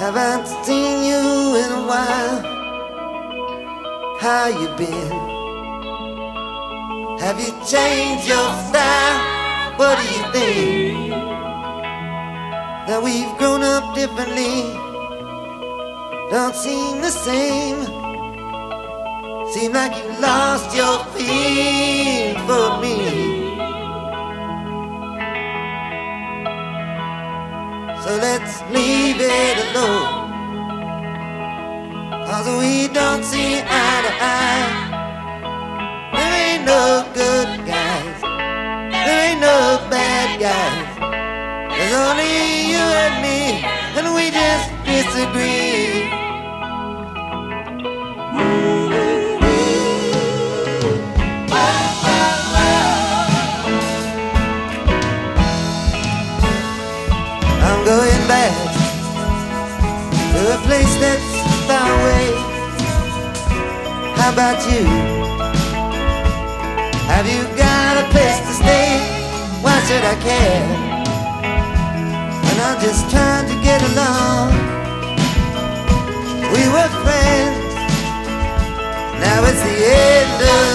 Haven't seen you in a while. How you been? Have you changed your style? What do you think? That we've grown up differently, don't seem the same. Seem like you lost your feel for me. So let's leave it alone, 'cause we don't see eye to eye. There ain't no good guys, there ain't no bad guys. There's only you and me, and we just disagree. I'm going back to a place that's far away. How about you? Have you got a place to stay? Why should I care? And I'm just trying to get along. We were friends, now it's the end of